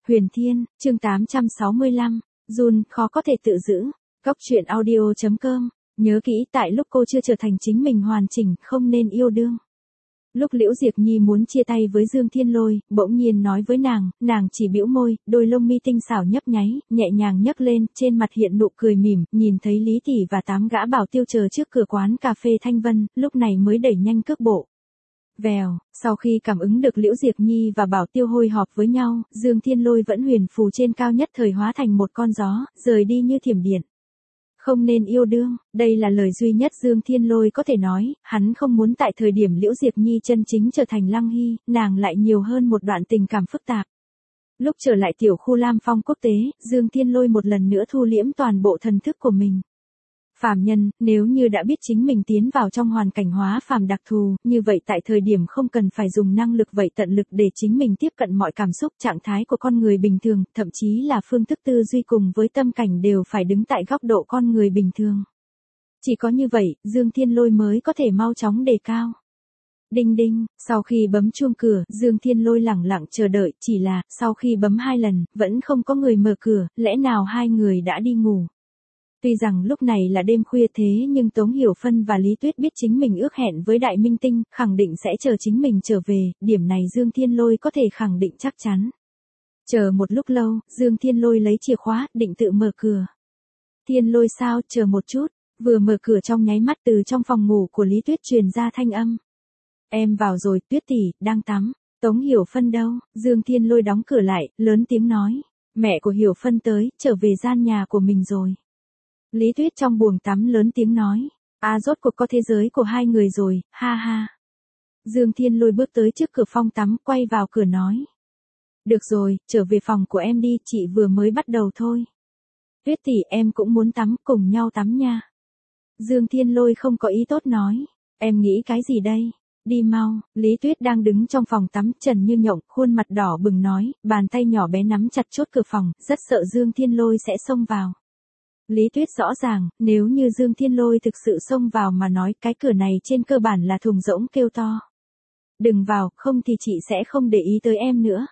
Huyền Thiên, chương 865, Jun khó có thể tự giữ. Góc truyện audio.com. Nhớ kỹ, tại lúc cô chưa trở thành chính mình hoàn chỉnh, không nên yêu đương. Lúc Liễu Diệp Nhi muốn chia tay với Dương Thiên Lôi, bỗng nhiên nói với nàng chỉ bĩu môi, đôi lông mi tinh xảo nhấp nháy, nhẹ nhàng nhấc lên, trên mặt hiện nụ cười mỉm, nhìn thấy Lý Tỷ và 8 gã bảo tiêu chờ trước cửa quán cà phê Thanh Vân, lúc này mới đẩy nhanh cước bộ. Vèo, sau khi cảm ứng được Liễu Diệp Nhi và Bảo Tiêu hội họp với nhau, Dương Thiên Lôi vẫn huyền phù trên cao nhất thời hóa thành một con gió, rời đi như thiểm điện. Không nên yêu đương, đây là lời duy nhất Dương Thiên Lôi có thể nói, hắn không muốn tại thời điểm Liễu Diệp Nhi chân chính trở thành Lăng Hy, nàng lại nhiều hơn một đoạn tình cảm phức tạp. Lúc trở lại tiểu khu Lam Phong quốc tế, Dương Thiên Lôi một lần nữa thu liễm toàn bộ thần thức của mình. Phàm nhân, nếu như đã biết chính mình tiến vào trong hoàn cảnh hóa phàm đặc thù, như vậy tại thời điểm không cần phải dùng năng lực vậy tận lực để chính mình tiếp cận mọi cảm xúc trạng thái của con người bình thường, thậm chí là phương thức tư duy cùng với tâm cảnh đều phải đứng tại góc độ con người bình thường. Chỉ có như vậy, Dương Thiên Lôi mới có thể mau chóng đề cao. Đinh đinh, sau khi bấm chuông cửa, Dương Thiên Lôi lẳng lặng chờ đợi, chỉ là, sau khi bấm 2 lần, vẫn không có người mở cửa, lẽ nào hai người đã đi ngủ. Tuy rằng lúc này là đêm khuya thế nhưng Tống Hiểu Phân và Lý Tuyết biết chính mình ước hẹn với Đại Minh Tinh, khẳng định sẽ chờ chính mình trở về, điểm này Dương Thiên Lôi có thể khẳng định chắc chắn. Chờ một lúc lâu, Dương Thiên Lôi lấy chìa khóa, định tự mở cửa. Thiên Lôi sao, chờ một chút, vừa mở cửa trong nháy mắt từ trong phòng ngủ của Lý Tuyết truyền ra thanh âm. Em vào rồi, Tuyết tỷ, đang tắm. Tống Hiểu Phân đâu? Dương Thiên Lôi đóng cửa lại, lớn tiếng nói. Mẹ của Hiểu Phân tới, trở về gian nhà của mình rồi. Lý Tuyết trong buồng tắm lớn tiếng nói. Rốt cuộc có thế giới của hai người rồi, ha ha. Dương Thiên Lôi bước tới trước cửa phòng tắm, quay vào cửa nói. Được rồi, trở về phòng của em đi, chị vừa mới bắt đầu thôi. Tuyết tỷ, em cũng muốn tắm, cùng nhau tắm nha. Dương Thiên Lôi không có ý tốt nói. Em nghĩ cái gì đây? Đi mau. Lý Tuyết đang đứng trong phòng tắm, trần như nhộng, khuôn mặt đỏ bừng nói, bàn tay nhỏ bé nắm chặt chốt cửa phòng, rất sợ Dương Thiên Lôi sẽ xông vào. Lý Tuyết rõ ràng, nếu như Dương Thiên Lôi thực sự xông vào mà nói cái cửa này trên cơ bản là thùng rỗng kêu to. Đừng vào, không thì chị sẽ không để ý tới em nữa.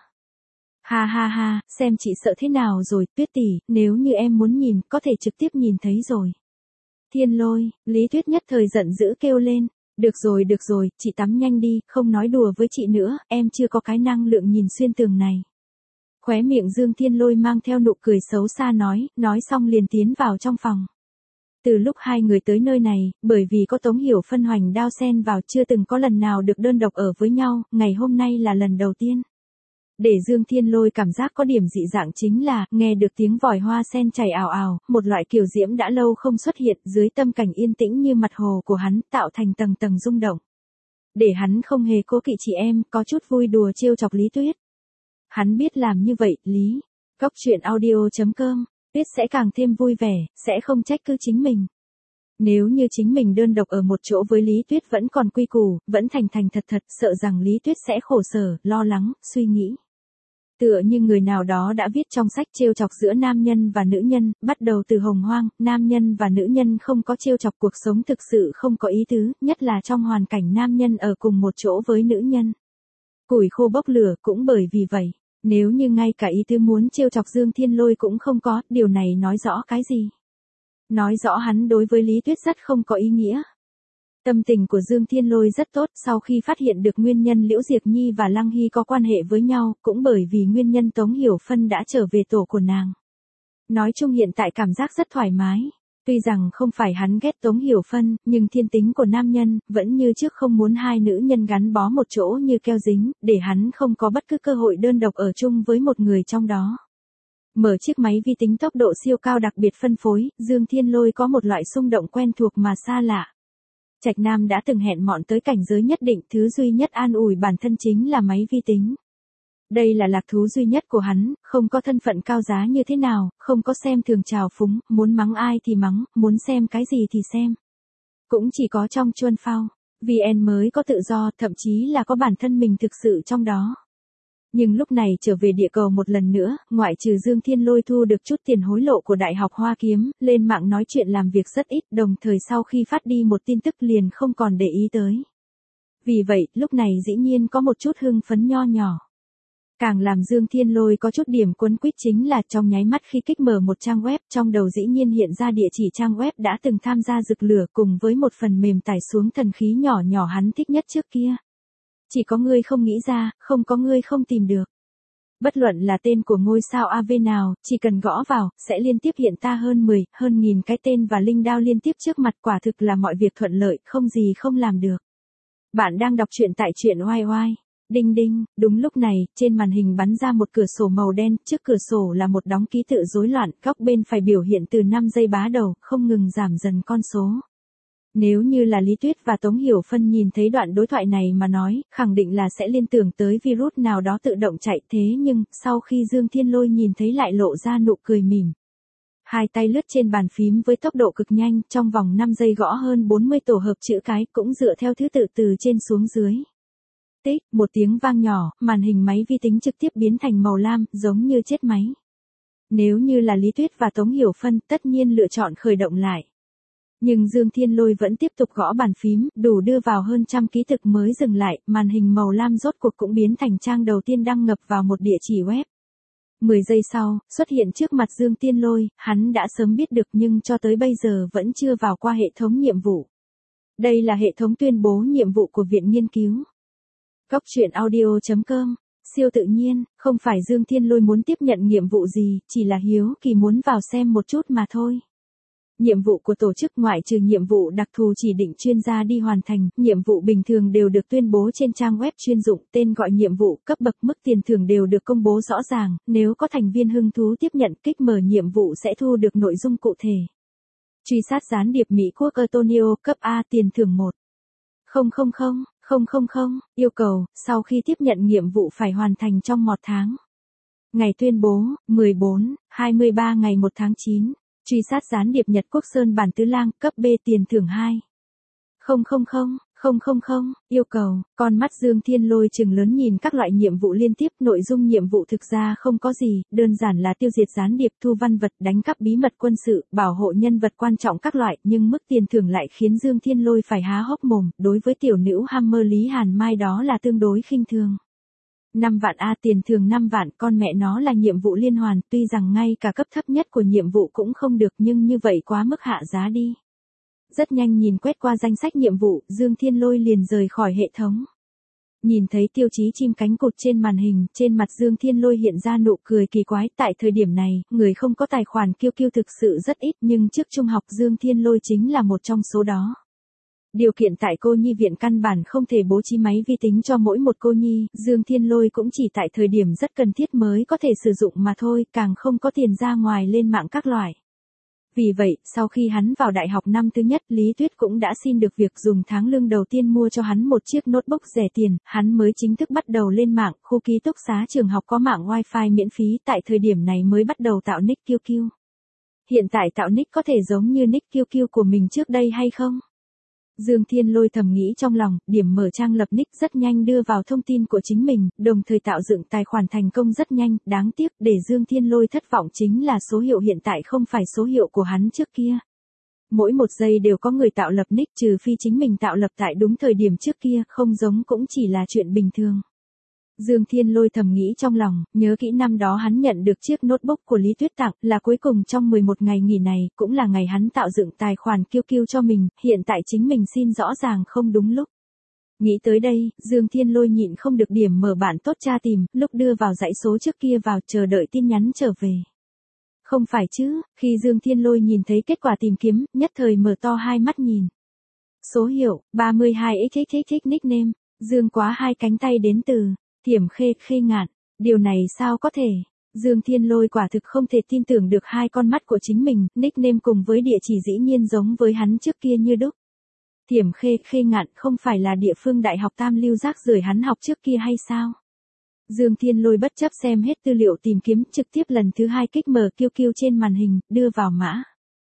Ha ha ha, xem chị sợ thế nào rồi, Tuyết tỷ, nếu như em muốn nhìn, có thể trực tiếp nhìn thấy rồi. Thiên Lôi, Lý Tuyết nhất thời giận dữ kêu lên. Được rồi, chị tắm nhanh đi, không nói đùa với chị nữa, em chưa có cái năng lượng nhìn xuyên tường này. Khóe miệng Dương Thiên Lôi mang theo nụ cười xấu xa nói xong liền tiến vào trong phòng. Từ lúc hai người tới nơi này, bởi vì có Tống Hiểu Phân hoành đao xen vào chưa từng có lần nào được đơn độc ở với nhau, ngày hôm nay là lần đầu tiên. Để Dương Thiên Lôi cảm giác có điểm dị dạng chính là, nghe được tiếng vòi hoa sen chảy ào ào, một loại kiều diễm đã lâu không xuất hiện dưới tâm cảnh yên tĩnh như mặt hồ của hắn tạo thành tầng tầng rung động. Để hắn không hề cố kỵ chị em, có chút vui đùa trêu chọc Lý Tuyết. Hắn biết làm như vậy, Lý. Góc truyện audio.com, Tuyết sẽ càng thêm vui vẻ, sẽ không trách cứ chính mình. Nếu như chính mình đơn độc ở một chỗ với Lý Tuyết vẫn còn quy củ, vẫn thành thành thật thật, sợ rằng Lý Tuyết sẽ khổ sở, lo lắng, suy nghĩ. Tựa như người nào đó đã viết trong sách trêu chọc giữa nam nhân và nữ nhân, bắt đầu từ Hồng Hoang, nam nhân và nữ nhân không có trêu chọc cuộc sống thực sự không có ý tứ, nhất là trong hoàn cảnh nam nhân ở cùng một chỗ với nữ nhân. Củi khô bốc lửa cũng bởi vì vậy, nếu như ngay cả ý tứ muốn trêu chọc Dương Thiên Lôi cũng không có, điều này nói rõ cái gì? Nói rõ hắn đối với Lý Tuyết rất không có ý nghĩa. Tâm tình của Dương Thiên Lôi rất tốt, sau khi phát hiện được nguyên nhân Liễu Diệp Nhi và Lăng Hy có quan hệ với nhau, cũng bởi vì nguyên nhân Tống Hiểu Phân đã trở về tổ của nàng. Nói chung hiện tại cảm giác rất thoải mái. Tuy rằng không phải hắn ghét Tống Hiểu Phân, nhưng thiên tính của nam nhân, vẫn như trước không muốn hai nữ nhân gắn bó một chỗ như keo dính, để hắn không có bất cứ cơ hội đơn độc ở chung với một người trong đó. Mở chiếc máy vi tính tốc độ siêu cao đặc biệt phân phối, Dương Thiên Lôi có một loại xung động quen thuộc mà xa lạ. Trạch Nam đã từng hẹn mọn tới cảnh giới nhất định, thứ duy nhất an ủi bản thân chính là máy vi tính. Đây là lạc thú duy nhất của hắn, không có thân phận cao giá như thế nào, không có xem thường trào phúng, muốn mắng ai thì mắng, muốn xem cái gì thì xem. Cũng chỉ có trong Chuân Phao, VN mới có tự do, thậm chí là có bản thân mình thực sự trong đó. Nhưng lúc này trở về địa cầu một lần nữa, ngoại trừ Dương Thiên Lôi thu được chút tiền hối lộ của Đại học Hoa Kiếm, lên mạng nói chuyện làm việc rất ít, đồng thời sau khi phát đi một tin tức liền không còn để ý tới. Vì vậy, lúc này dĩ nhiên có một chút hưng phấn nho nhỏ. Càng làm Dương Thiên Lôi có chút điểm quấn quýt chính là trong nháy mắt khi kích mở một trang web, trong đầu dĩ nhiên hiện ra địa chỉ trang web đã từng tham gia rực lửa cùng với một phần mềm tải xuống thần khí nhỏ nhỏ hắn thích nhất trước kia. Chỉ có ngươi không nghĩ ra, không có ngươi không tìm được. Bất luận là tên của ngôi sao AV nào, chỉ cần gõ vào, sẽ liên tiếp hiện ta hơn 10, hơn nghìn cái tên và linh đao liên tiếp trước mặt, quả thực là mọi việc thuận lợi, không gì không làm được. Bạn đang đọc truyện tại truyện oai oai. Đinh đinh, đúng lúc này, trên màn hình bắn ra một cửa sổ màu đen, trước cửa sổ là một đóng ký tự rối loạn, góc bên phải biểu hiện từ 5 giây bá đầu, không ngừng giảm dần con số. Nếu như là Lý Tuyết và Tống Hiểu Phân nhìn thấy đoạn đối thoại này mà nói, khẳng định là sẽ liên tưởng tới virus nào đó tự động chạy, thế nhưng, sau khi Dương Thiên Lôi nhìn thấy lại lộ ra nụ cười mỉm. Hai tay lướt trên bàn phím với tốc độ cực nhanh, trong vòng 5 giây gõ hơn 40 tổ hợp chữ cái, cũng dựa theo thứ tự từ trên xuống dưới. Tích, một tiếng vang nhỏ, màn hình máy vi tính trực tiếp biến thành màu lam, giống như chết máy. Nếu như là Lý Tuyết và Tống Hiểu Phân, tất nhiên lựa chọn khởi động lại. Nhưng Dương Thiên Lôi vẫn tiếp tục gõ bàn phím, đủ đưa vào hơn trăm ký tự mới dừng lại, màn hình màu lam rốt cuộc cũng biến thành trang đầu tiên đăng nhập vào một địa chỉ web. 10 giây sau, xuất hiện trước mặt Dương Thiên Lôi, hắn đã sớm biết được nhưng cho tới bây giờ vẫn chưa vào qua hệ thống nhiệm vụ. Đây là hệ thống tuyên bố nhiệm vụ của Viện Nghiên cứu. Góc truyện audio.com, siêu tự nhiên, không phải Dương Thiên Lôi muốn tiếp nhận nhiệm vụ gì, chỉ là hiếu kỳ muốn vào xem một chút mà thôi. Nhiệm vụ của tổ chức ngoại trừ nhiệm vụ đặc thù chỉ định chuyên gia đi hoàn thành, nhiệm vụ bình thường đều được tuyên bố trên trang web chuyên dụng, tên gọi nhiệm vụ, cấp bậc, mức tiền thưởng đều được công bố rõ ràng, nếu có thành viên hứng thú tiếp nhận kích mở nhiệm vụ sẽ thu được nội dung cụ thể. Truy sát gián điệp Mỹ Quốc Antonio, cấp A, tiền thưởng 1. 000, yêu cầu, sau khi tiếp nhận nhiệm vụ phải hoàn thành trong 1 tháng. Ngày tuyên bố, 14/23 ngày 1 tháng 9. Truy sát gián điệp Nhật Quốc Sơn Bản Tứ Lang, cấp B, tiền thưởng 2. 000, yêu cầu, con mắt Dương Thiên Lôi trừng lớn nhìn các loại nhiệm vụ liên tiếp, nội dung nhiệm vụ thực ra không có gì, đơn giản là tiêu diệt gián điệp, thu văn vật, đánh cắp bí mật quân sự, bảo hộ nhân vật quan trọng các loại, nhưng mức tiền thưởng lại khiến Dương Thiên Lôi phải há hốc mồm, đối với tiểu nữ Hammer Lý Hàn Mai đó là tương đối khinh thường. 5 vạn A, tiền thưởng 5 vạn, con mẹ nó là nhiệm vụ liên hoàn, tuy rằng ngay cả cấp thấp nhất của nhiệm vụ cũng không được nhưng như vậy quá mức hạ giá đi. Rất nhanh nhìn quét qua danh sách nhiệm vụ, Dương Thiên Lôi liền rời khỏi hệ thống. Nhìn thấy tiêu chí chim cánh cụt trên màn hình, trên mặt Dương Thiên Lôi hiện ra nụ cười kỳ quái, tại thời điểm này, người không có tài khoản QQ thực sự rất ít nhưng trước trung học Dương Thiên Lôi chính là một trong số đó. Điều kiện tại cô nhi viện căn bản không thể bố trí máy vi tính cho mỗi một cô nhi, Dương Thiên Lôi cũng chỉ tại thời điểm rất cần thiết mới có thể sử dụng mà thôi, càng không có tiền ra ngoài lên mạng các loại. Vì vậy, sau khi hắn vào đại học năm thứ nhất, Lý Tuyết cũng đã xin được việc dùng tháng lương đầu tiên mua cho hắn một chiếc notebook rẻ tiền, hắn mới chính thức bắt đầu lên mạng, khu ký túc xá trường học có mạng wifi miễn phí, tại thời điểm này mới bắt đầu tạo nick QQ. Hiện tại tạo nick có thể giống như nick QQ của mình trước đây hay không? Dương Thiên Lôi thầm nghĩ trong lòng, điểm mở trang lập nick rất nhanh đưa vào thông tin của chính mình, đồng thời tạo dựng tài khoản thành công rất nhanh, đáng tiếc để Dương Thiên Lôi thất vọng chính là số hiệu hiện tại không phải số hiệu của hắn trước kia. Mỗi 1 giây đều có người tạo lập nick trừ phi chính mình tạo lập tại đúng thời điểm trước kia, không giống cũng chỉ là chuyện bình thường. Dương Thiên Lôi thầm nghĩ trong lòng, nhớ kỹ năm đó hắn nhận được chiếc notebook của Lý Tuyết tặng, là cuối cùng trong 11 ngày nghỉ này, cũng là ngày hắn tạo dựng tài khoản QQ cho mình, hiện tại chính mình xin rõ ràng không đúng lúc. Nghĩ tới đây, Dương Thiên Lôi nhịn không được điểm mở bản tốt tra tìm, lúc đưa vào dãy số trước kia vào chờ đợi tin nhắn trở về. Không phải chứ, khi Dương Thiên Lôi nhìn thấy kết quả tìm kiếm, nhất thời mở to hai mắt nhìn. Số hiệu, 32xxx nickname, Dương quá hai cánh tay đến từ Thiểm Khê, Khê Ngạn, điều này sao có thể? Dương Thiên Lôi quả thực không thể tin tưởng được hai con mắt của chính mình, nickname cùng với địa chỉ dĩ nhiên giống với hắn trước kia như đúc. Thiểm Khê, Khê Ngạn không phải là địa phương đại học Tam Lưu rác rưởi hắn học trước kia hay sao? Dương Thiên Lôi bất chấp xem hết tư liệu tìm kiếm, trực tiếp lần thứ 2 kích mở QQ trên màn hình, đưa vào mã.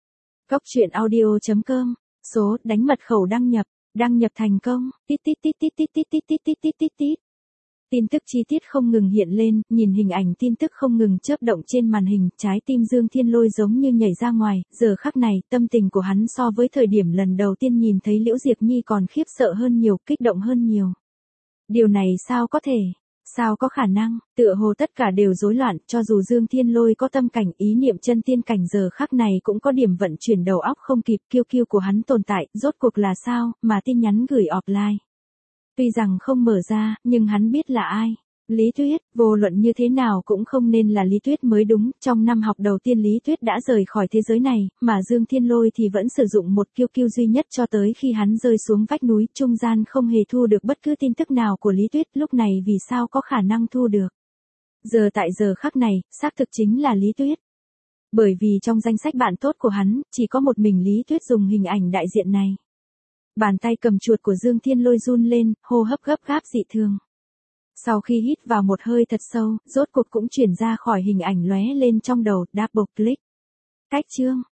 Góc truyện audio.com, số, đánh mật khẩu đăng nhập thành công, tít. Tin tức chi tiết không ngừng hiện lên, nhìn hình ảnh tin tức không ngừng chớp động trên màn hình, trái tim Dương Thiên Lôi giống như nhảy ra ngoài, giờ khắc này, tâm tình của hắn so với thời điểm lần đầu tiên nhìn thấy Liễu Diệp Nhi còn khiếp sợ hơn nhiều, kích động hơn nhiều. Điều này sao có thể? Sao có khả năng, tựa hồ tất cả đều rối loạn, cho dù Dương Thiên Lôi có tâm cảnh ý niệm chân tiên cảnh giờ khắc này cũng có điểm vận chuyển đầu óc không kịp, kiêu của hắn tồn tại, rốt cuộc là sao, mà tin nhắn gửi offline. Tuy rằng không mở ra, nhưng hắn biết là ai. Lý Tuyết, vô luận như thế nào cũng không nên là Lý Tuyết mới đúng, trong năm học đầu tiên Lý Tuyết đã rời khỏi thế giới này, mà Dương Thiên Lôi thì vẫn sử dụng một kiêu duy nhất cho tới khi hắn rơi xuống vách núi, trung gian không hề thu được bất cứ tin tức nào của Lý Tuyết, lúc này vì sao có khả năng thu được. Giờ tại giờ khắc này, xác thực chính là Lý Tuyết. Bởi vì trong danh sách bạn tốt của hắn, chỉ có một mình Lý Tuyết dùng hình ảnh đại diện này. Bàn tay cầm chuột của Dương Thiên Lôi run lên, hô hấp gấp gáp dị thường. Sau khi hít vào một hơi thật sâu, rốt cuộc cũng chuyển ra khỏi hình ảnh lóe lên trong đầu, double click. Cách chương.